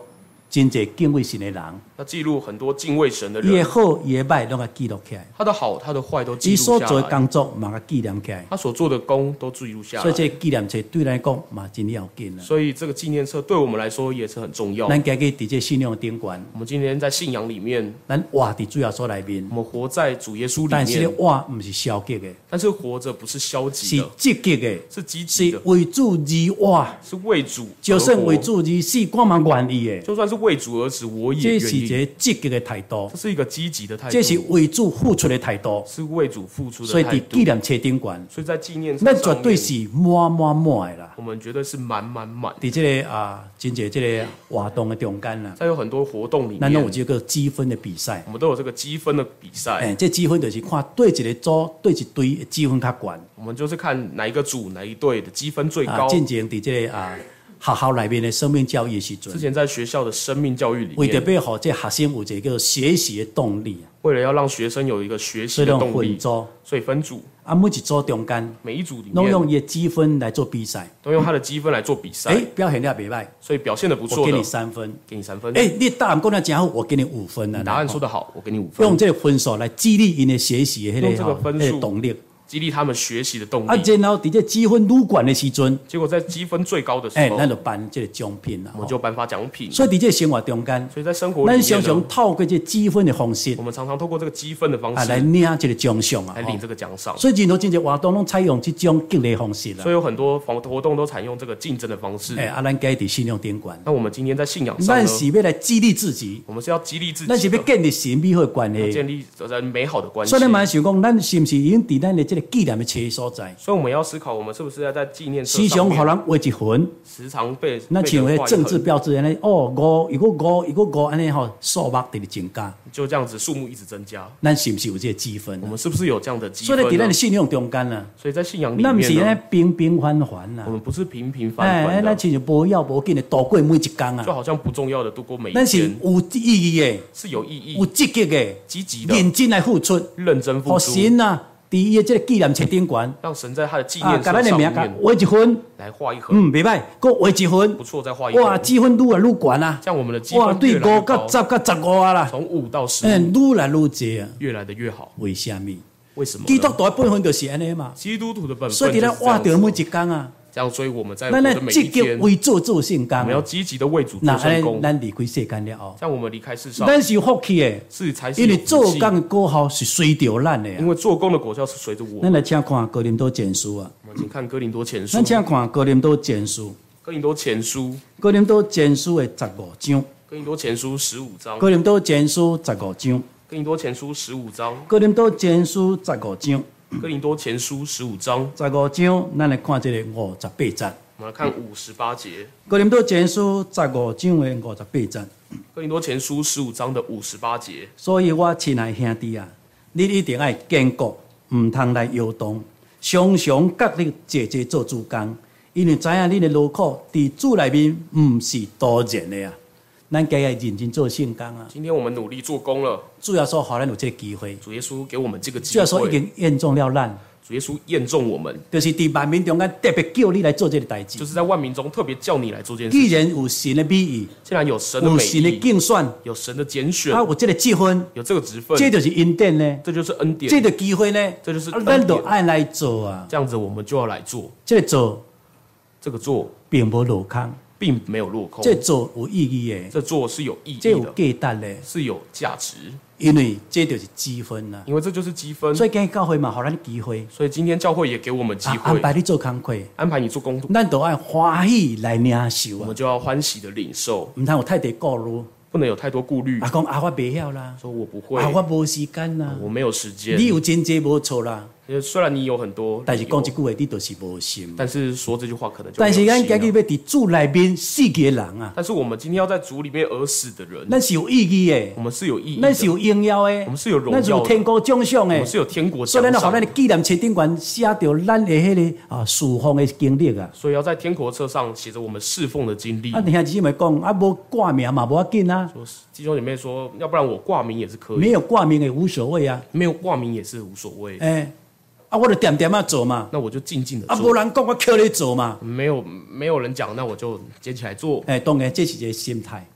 真侪敬畏神的人， 他记录很多敬畏神的伊的人， 好伊的歹拢甲记录起来， 他的好他的坏都记伊录下所做的来， 工作嘛甲记念起来， 他所做的功都记录下所以这来。 纪念册对咱来讲嘛真要紧啊。 所以这个纪念册对我们来说也是很重要。 咱家己伫这信仰顶悬， 我们今天在信仰里面， 咱活伫主耶稣内面我，们活在主耶稣但是咧里面， 活毋是消极的， 但是活着不是消极是的， 积极的， 是积极是的， 为主而活。 是为主而活。 就算为主而死，我嘛愿意的。 就算是为主而死，我也这是一愿意。 个积极的态度这，是一个积极的态度， 这是为主付出的态度。 是为主付出所以的态度。 伫纪念册顶悬， 所以在纪念册咱上面绝对是满满满的啦。 我们绝对是满满满。 伫这个啊，真侪这个活动的中间啦， 在有很多活动里咱拢有面， 这个积分的比赛。 我们都有这个积分的比赛， 哎，这积分就是看对一个组对一队的积分较悬。 我们就是看哪一个组哪一队的积分最啊， 高。 进前伫这个啊学校内面的生命教育的时阵， 之前在学校的生命教育里为着面， 要互这学生有一个学习的动力， 为了要让学生有一个学习所以拢的动力， 分组， 所以分组， 啊，每一组中间每一组里拢用面伊的积分来做比赛。 都用他的积分来做比赛哎，，表现了袂歹， 所以表现的不我给你错的， 三分。 给你三分。 哎，你答案讲得真好，我给你五分啊。 你答案说得好，我给你五分用。这个分数来激励因的学习的迄用这个吼迄个分数个动力。 激励他们学习的动啊， 力。 然后伫这积分愈悬的时阵， 结果在积分最高的时哎， 候， 咱就颁这个奖品啦。吼我们就颁发奖品。 所以伫这生活中间， 所以在生活里咱面呢， 常常透过这积分的方式我们常常透过这个积分的方啊，来式领这个奖项啊。吼来领这个奖赏。 所以任何真侪活动拢采用这种激励方式啦所。以有很多活活动都采用这个竞争的方式。 哎，啊，咱家伫信仰顶悬， 那我们今天在信仰上呢， 咱是要来激励自己， 我们是要激励自咱是要己的， 建立神美好的关系。 要建立人美好的关系所以。咱嘛想讲，咱是毋是已经伫咱的这个纪念的册所在， 所以我们要思考，我们是不是要在纪念册时常上面互人画一横， 时常被那被像迄政人画一横治标志安尼，哦五，如果五，如果五安尼吼，数目直直增加， 就这样子数目一直增加。 咱是毋是有这个积分我？们是不是有这样的积所以分呢？ 伫咱的信仰中间啊， 所以在信仰里咱毋是安尼面呢， 平平凡凡啦我，们不是平平凡哎， 凡的， 咱亲像无要无紧的度过每一天啊， 就好像不重要的度过每一咱是天， 有意义的， 是有意义有、积极的， 积极的、 认真来付出，互认真付出， 神啊，伫伊的这个纪念册顶悬让神在他的纪啊， 念册上甲咱的名甲面画一分， 来画一横， 嗯，袂歹，搁画一分不，错，再画一哇， 横， 积分愈来愈悬啊， 这样我们的积哇， 分对越来越高五到，十到十五啊啦， 从五到十嗯， 五， 愈来愈济啊， 越来的越好。 为什么？ 为什么呢？ 基督徒的本分就是安尼嘛， 基督徒的本分所以伫咱就是这样子活着每一天啊， 这样，所以我们在活咱来的每积极一天， 为做做圣工我们要啊。 积极的为主那安尼， 做圣功。 咱离开世间了后， 这样我们离开世上， 咱是有福气的， 是才是因为有福气做工的果效是随着咱的啊。 因为做工的果效是随着我们。 咱来请看哥林多前书啊， 我们请看哥林多前书咱，请看哥林多前书， 哥林多前书， 哥林多前书的十五章， 哥林多前书十五章， 哥林多前书十五章， 哥林多前书十五章， 哥林多前书十五章， 哥林多前书十五章， 十五章，咱来看这个五十八节。 我们来看五十八节。 哥林多前书十五章的五十八节。 哥林多前书十五章的五十八节， 所以我亲爱兄弟啊，你一定要坚固，唔通来摇动，常常甲你节节做主工，因为知影你的劳苦伫主内面唔是多然的啊。咱家要认真做圣工啊！ 今天我们努力做工了， 主要说，互咱有这个机会， 主耶稣给我们这个机主要说已会， 经验中了咱， 主耶稣验中我们， 就是伫万民中间特别叫你来做这个代志就。是在万民中特别叫你来做这件既事情。 然有神的美意， 既然有神的美有神的意， 竞选， 有神的拣选啊，，有这个积分， 有这个职分， 这就是恩典呢， 这就是恩典， 这个机会呢， 这就是啊咱就恩典。 爱来做啊。 这样子我们就要来做， 这个做这个做并无落空。 并没有落空， 这做有意义的， 这做是有意义这有的， 价值的， 是有价值， 因为这就是积分啦。 因为这就是积分。 所以今日教会嘛，互咱机会， 所以今天教会也给我们机啊， 会安，排你做工课， 安排你做工作， 咱都爱欢喜来领受啊我们，就要欢喜的领受， 毋通有太大顾虑， 不能有太多顾虑啊，。讲啊我袂晓啦， 说我不会啊，我无时间啦， 我没有时间。 你有真济无错啦， 因为虽然你有很多， 但是讲一句话，你就是无心。 但是说这句话可能就没但是有心了咱今日要伫主内面死去的人啊， 但是我们今天要在主里面而死的人， 咱是有意义的， 我们是有意义的， 咱是有荣耀的， 我们是有荣咱是有耀的， 天国奖赏的我们。是有天国所以咱就互咱奖赏的的纪念册顶悬写着咱的迄个啊释放的经历啊。 所以要在天国册上写着我们侍奉的经历。 啊，兄弟姊妹讲，啊，无挂名嘛，无要紧啊， 说弟兄姐妹说，要不然我挂名也是可以， 没有挂名也无所谓啊。 没有挂名也是无所谓。 哎、啊，我就点点啊做嘛， 那我就静静的啊，无做， 人讲我靠你做嘛。 没有没有人讲，那我就捡起来做。 哎、当然这是一个心态，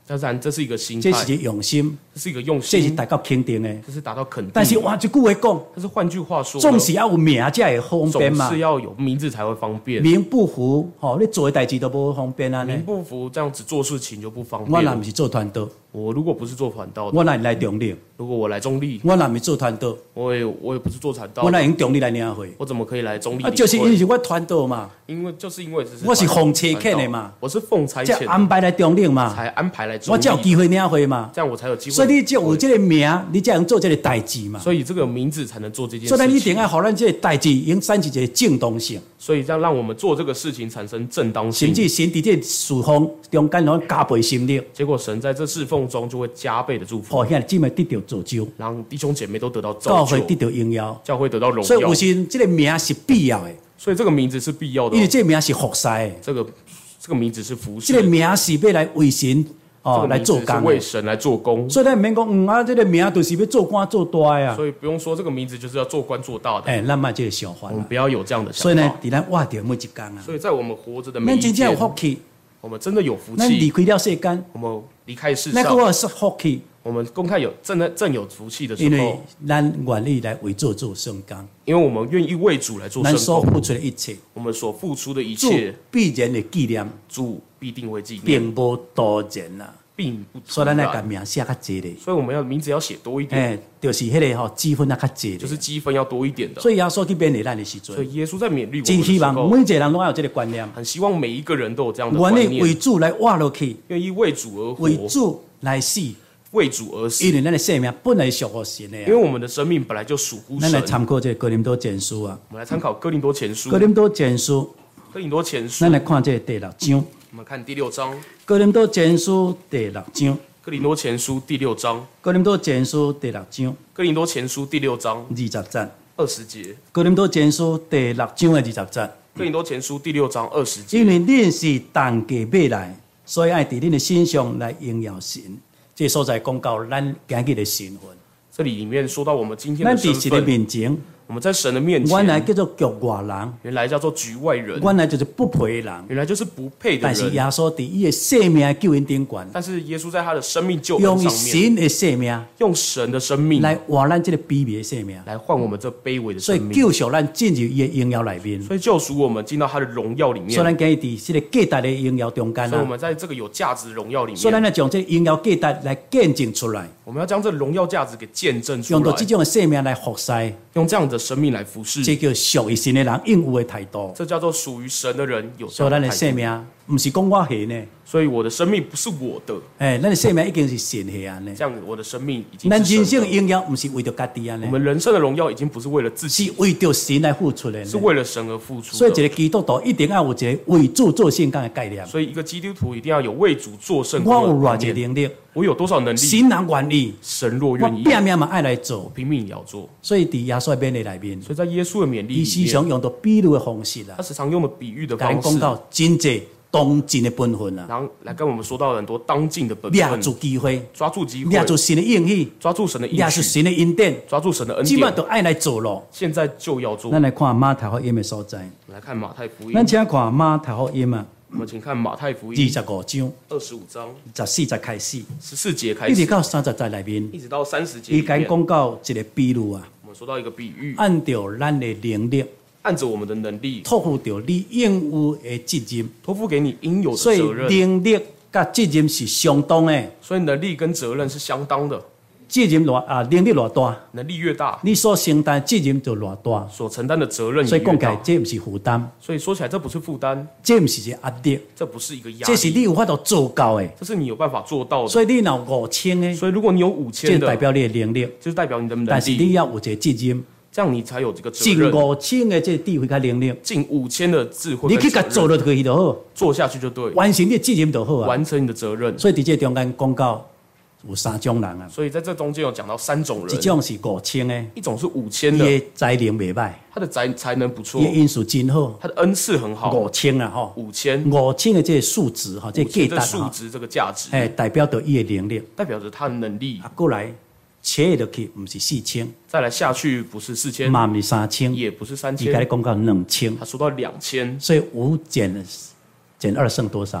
当然这是一个心态， 这是一个用心， 这是一个用心， 这是达到肯定的， 这是达到肯定。 但是换一句话讲， 但是换句话说， 总是要有名才会方便嘛。 总是要有名字才会方便。 名不符，吼，你做的代志都不方便啊。 名不符，这样子做事情就不方便。 我若不是做传道， 我如果不是做传道的， 我哪来中立？ 如果我来中立， 我若不是做传道， 我也我也不是做传道， 我哪用中立来领会？ 我怎么可以来中立？ 啊，就是因为是我传道嘛， 因为就是因为这是我是奉差遣的嘛， 我是奉差遣， 安排来中立嘛， 才安排来中立， 我才有机会领会嘛， 这样我才有机会。 所以你就有这个名，你才能做这个代志嘛。 所以这个名字才能做这件事情。 所以咱一定要让咱这个代志应产生一个正当性。 所以这样让我们做这个事情产生正当性， 甚至神在这侍奉中间，让加倍心力。 结果神在这侍奉中就会加倍的祝福， 好，兄弟姊妹得到造就， 让弟兄姐妹都得到造就， 教会得到荣耀， 教会得到荣耀。 所以有时这个名是必要的， 所以这个名字是必要的， 因为这个名是服侍的。 这个这个名字是服侍， 这个名是要来为神哦、 这个、 来做工， 为神来做工。 所以咱唔免讲，嗯啊，这个名就是要做官做大呀。 所以不用说这个名字就是要做官做大的。 哎，咱嘛这个想法， 我们不要有这样的想法。 所以呢，伫咱活着每一天啊， 所以在我们活着的每一天， 咱真正有福气， 我们真的有福气。 咱离开了世间， 我们离开世上， 那个是福气。 我们公开有正在正有福气的时候， 因为咱愿意来为主做圣工， 因为我们愿意为主来做圣工， 咱所付出的一切， 我们所付出的一切， 必然的纪念， 主必定会纪念， 并无多然啦， 并不。 所以咱来把名写较济咧， 所以我们要名字要写多一点， 哎，就是迄个吼积分啊较济， 就是积分要多一点的。 所以耶稣去勉励咱的时阵， 所以耶稣在勉励我们真希望每一个人都要有这个观念， 很希望每一个人都有这样的观念， 愿意为主来活落去， 愿意为主而活， 为主来死。 为主而死， 因为咱的生命本来属乎神的， 因为我们的生命本来就属乎神。 咱来参考这个哥林多前书啊， 我们来参考哥林多前书。 哥林多前书， 哥林多前书， 咱来看这个第六章。 我们看第六章。 哥林多前书第六章。 哥林多前书第六章。 哥林多前书第六章。 哥林多前书第六章二十节。 二十节。 哥林多前书第六章的二十节。 哥林多前书第六章二十节。 因为恁是同价买来，所以爱伫恁的身上来荣耀神。这所在讲到咱今日的身份， 这里里面说到我们今天的身份。 咱伫神的面前， 我们在神的面前， 原来叫做局外人， 原来叫做局外人， 原来就是不配的人， 原来就是不配的人。 但是耶稣伫伊的生命的救恩顶悬， 但是耶稣在他的生命救恩用上面， 神的生命， 用神的生命来换咱这个卑微的生命， 来换我们这卑微的所以生命， 救赎咱进入伊的荣耀里面， 所以救赎我们进到他的荣耀里面。 所以咱今日伫这个价值的荣耀中间所以我啊， 们在这个有价值的荣耀里面， 所以咱要将这个荣耀价值来见证出来， 我们要将这荣耀价值给见证出来， 用到这种的生命来服侍， 用这样的生命来服侍， 这叫属于神的人应有的态度。 这叫做属于神的人有这所以咱的样的态度。 生命，不是讲我系呢， 所以我的生命不是我的， 哎，咱的生命已经是神系安尼。 这样我的生命已经咱人是神的。 生的荣耀不是为着家己安尼， 我们人生的荣耀已经不是为了自是己， 为着神来付出的呢。 是为了神而付出所以一的。 个基督徒一定要有一个为主做圣工的概念。 所以一个基督徒一定要有为主做圣我有工的偌观念。 一个能力， 我有多少能力？ 神人愿意， 神若我愿意， 拼命嘛爱来做。 拼命也要做。 所以伫耶稣的勉励里面， 所以在耶稣的勉励伊时里面， 常用到比喻的方式啦他，时常用的比喻的甲咱方式， 讲到真济当尽的本分啦， 然后来跟我们说到很多当尽的本分， 抓住机会， 抓住机会， 抓住神的应许， 抓住神的应许， 抓住神的恩典， 抓住神的恩即摆典， 都爱来做咯。 现在就要做。 咱来看马太福音的所在， 来看马太福音， 咱请看马太福音啊， 我们请看马太福二音十五章二十五章十四节开始， 十四节开一直始， 到三十节里面， 一直到三十节伊甲里面， 讲到一个比喻啊， 我们说到一个比喻， 按照咱的能力， 按着我们的能力， 托付着你应有的责任， 托付给你应有的所以责任， 能力甲责任是相当的。 所以能力跟责任是相当的。 责任偌啊，能力偌大， 能力越大， 你所承担责任就偌大。 所承担的责任所以讲起来， 也越大。 这不是负担， 所以说起来，这不是负担， 这不是一个压力， 这不是一个压这是力， 你有法度做到的。 这是你有办法做到的。 所以你若有五千的， 所以如果你有五千的， 这代表你的能力， 就是代表你的能但是你力， 要有一个责任， 这样你才有这个责近任。 五千的这个智慧甲能力， 近五千的智慧你跟责任， 去甲做落去就好， 做下去就对， 完成你的责任就好啊。 完成你的责任。 所以伫这中间讲到有三种人啊， 所以在这中间有讲到三种人， 一种是五千的， 一种是五千伊的， 的才能袂歹， 他的才才能不错伊，的因素真好， 他的恩赐很好， 五千啊吼， 五千， 五千的这个数值吼，这五个价值吼， 千的数值这个价值， 哎，代表着伊的能力。 代表着他的能力。 啊，过来切落去，毋是四千， 再来下去不是四千， 嘛毋是三千， 也不是三千伊甲你，讲到两千， 他说到两千， 所以五减减二剩多少？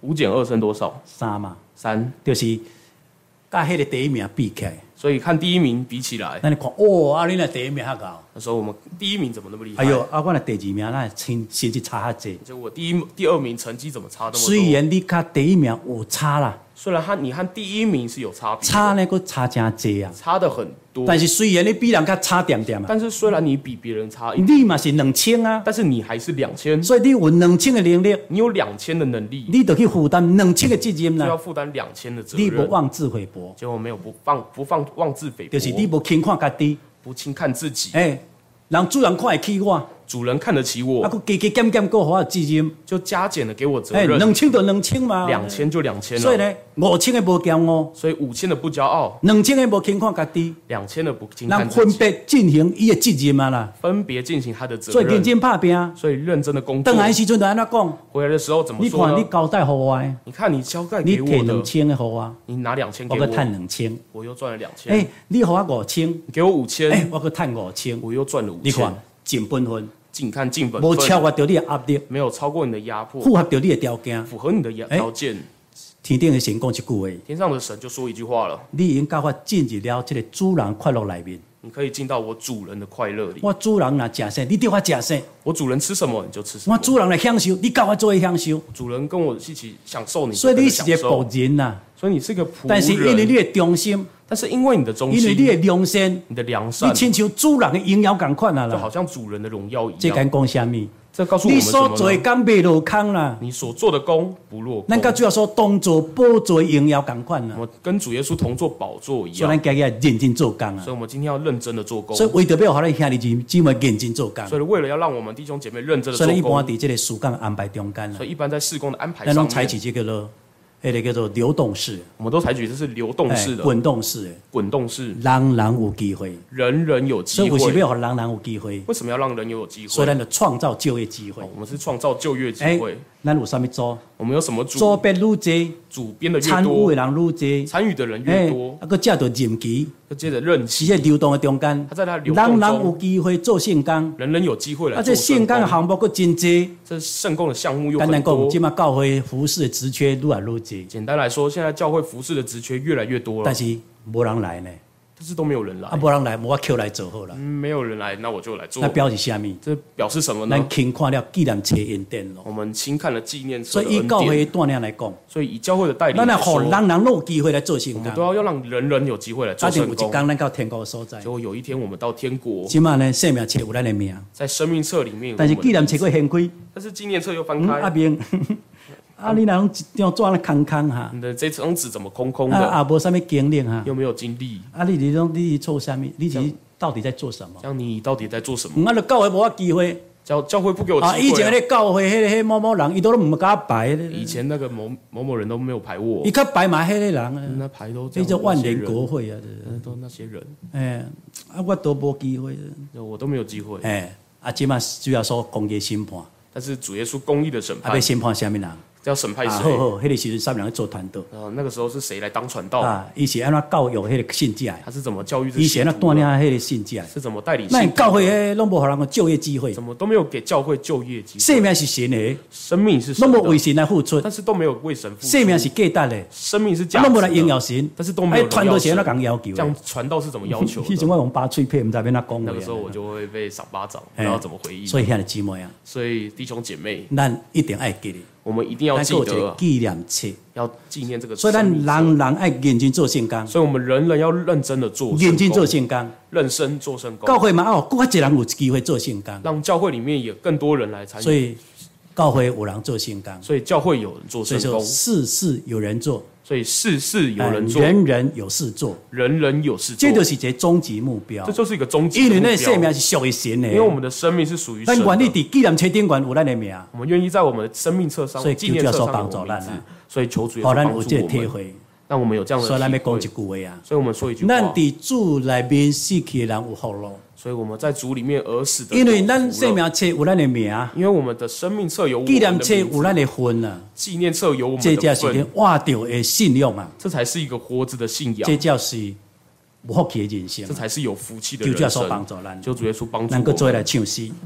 五减二剩多少？ 三嘛， 三， 就是甲迄个第一名比起来， 所以看第一名比起来， 咱你看，哦，啊，你那第一名遐高， 那时候我们第一名怎么那么厉害？ 哎呦，啊，我那第二名那成成绩差遐济。 就我第一、第二名成绩怎么差那么多？ 虽然你甲第一名有差啦， 虽然他你和第一名是有差别的， 差呢，佫差真济啊。 差的很多， 但是虽然你比人较差点点啊， 但是虽然你比别人差， 你嘛是两千啊， 但是你还是两千， 所以你有两千的能力， 你有两千的能力， 你就去负担两千的责任就要啦。 负担两千的责你任。 无妄自菲薄， 结果没有不放不放妄自菲薄， 就是你无轻看家己。 不轻看自己。 哎，人主人看会起我， 主人看得起啊， 我， 佫加加减减，佫互我责任。 就加减了给我责哎， 任。 两千就两千嘛， 两千就两千了。 所以呢，五千的无骄傲， 所以五千的不骄傲， 两千的无轻看家己， 两千的不轻人看自己， 分别进行伊的责任嘛啦。 分别进行他的责所以认任。 真拍拼， 所以认真的工作回。来的时阵就安怎讲？ 回来的时候怎么说呢你看你？交代互我的， 你看你交代你摕给我的， 两千的互我， 你拿两千给我佮趁我， 两千。 我又赚了两千。 哎，你互我五千， 你给我五哎千，， 我佮趁五千。 我又赚了五你看千。 尽本分， 尽看尽本无超分， 越到你的压力， 没有超过你的压迫， 符合到你的条件。 符合你的条哎条件。 天顶的神讲一句话， 天上的神就说一句话了： 你已经教我进入了这个主人快乐内面。 你可以进到我主人的快乐里。 我主人若食啥，你对我食啥； 我主人吃什么你就吃什么。 我主人来享受，你教我做享受。 主人跟我一起享受，你就所以跟你是一个着享受仆人呐， 所以你是个仆人。 但是因为你的忠心， 但是因为你的忠因为你的心， 良善， 你的良善你，亲像主人的荣耀共款啊啦。 就好像主人的荣耀一这样。 敢讲啥物？ 这告诉我你们什么所做的呢？ 工袂落空啦， 你所做的功不落咱甲功。 主要说当做宝座荣耀共款啦。 我跟主耶稣同坐宝座一样， 所以咱家己要认真做工啊所以。我们今天要认真的做工。 所以为着要互咱兄弟姊妹认真做工， 所以为了要让我们弟兄姐妹认真的所以一做工， 般伫这个时间安排中间啦所，以一般在事工的安排上咱拢采取面， 这个咯，迄个叫做流动式， 我们都采取这是流动式的、 滚动式的， 滚动式， 人人有机会。 人人有机所以为什么会。 要互人人有机会？ 为什么要让人有机会？ 所以咱就创造就业机会哦。我们是创造就业机哎会。， 咱有啥物做？ 我们有什么主做别愈多， 主编的越参与多的，人愈多， 参与的人越哎， 多， 啊，佮借着任期， 就接着任是期， 在流动的中间， 他在他流人动人有中， 机会做圣工， 人人有机会来啊， 做这圣圣工。 工的项目佫真多。 这圣工的项目又简单讲， 很多即。马教会服侍的职缺愈来愈多， 简单来说，现在教会服侍的职缺越来越多了但，是无人来呢， 但是都没有人来啊，。无人来，我扣来做好啦。 嗯，没有人来，那我就来做那。表示啥物？ 这表示什么咱呢？ 轻看了纪念册恩典咯。 我们轻看了纪念册所以以的恩典， 教会的锻炼来讲， 所以以教会的带领来咱来互说， 人人都有机会来做圣我们都工。 要要让人人有机会来做打定有圣工。 一天咱到天国的所在结，果有一天我们到天国， 即马呢生命册有咱的名， 在生命册里面有我们的名字， 但是纪念册佫掀开， 但是纪念册又翻嗯，阿开， 明，啊，你若拢一张纸咧空空哈， 你的这张纸怎么空空啊的？ 啊无啥物经历哈， 又没有经历， 啊，你你拢你是做啥物？你是到底在做什么？ 这样你到底在做什么？ 嗯，啊，就教会无法机会教教会不给我啊！以前机会啊。 迄个教会，迄个迄某某人，伊都毋甲排， 以前那个某某某人都没有排我伊，较排嘛，迄个人啊， 那排都这样迄叫万那些人年国会啊， 嗯都那些人， 哎，啊，我都无机会， 我都没有机会。 哎，啊，即马主要说公义审判， 但是主耶稣公义的审啊，要判， 审判啥物人？ 要审判啊，好谁？ 好，迄个时阵三人去做团队啊，那个时候是谁来当传道？ 啊，伊是安怎教育迄个信者， 他是怎么教育这伊是安怎信徒的？ 锻炼迄个信者。 是怎么带领那信徒的？ 教会迄拢无互人个就业机会， 怎么都没有给教会就业机会？ 生命是神的， 生命是神的， 拢无为神来付出， 但是都没有为神付出。 生命是价值的， 生命是价值的， 拢无来荣耀神， 但是都没哎有， 团队是安怎讲讲要求这样的？ 传道是怎么要求迄阵的？ 我用八喙皮，毋知要哪讲话。 那个时候我就会被赏巴掌，不哎知道怎么回应。 所以兄弟姊妹啊， 所以弟兄姐妹， 咱一定爱记得， 我们一定要咱记得有一个纪念册， 要纪念这个所以咱生命册。 人人爱认真做圣工， 所以我们人人要认真的做圣工， 认真做圣工， 认真做圣教工， 会嘛哦，更较一人有机会做圣工， 让教会里面也更多人来参与。 所以教会有人做圣工， 所以教会有人做所以说圣工， 事事有人做， 所以事事有人哎做， 人人有事做， 人人有事做这，就是一个终极目标这。就是一个终极目因为那生命标。 是属于神的， 因为我们的生命是属于神的， 咱愿意伫纪念册顶悬有咱的名， 我们愿意在我们的生命册上所以、 纪念册上求主要有我们名字帮助咱啊， 所以求主也互咱帮助有这个我们， 体会。 让我们有这样的所以咱要体会讲一。句话啊， 所以我们说一句话， 咱伫主内面死去的人有福咯， 所以我们在主里面而死的， 因为咱生，命册有咱的名， 因为我们的生命册有我们纪的念册名字有咱的分啊， 纪念册有我这们的份才是咧，活着的信仰啊， 这才是一个活着的信仰这，叫是有福气的人生这。才是有福气的求主要所人生。 帮助咱， 求主耶稣帮助咱我们。 搁做来唱诗。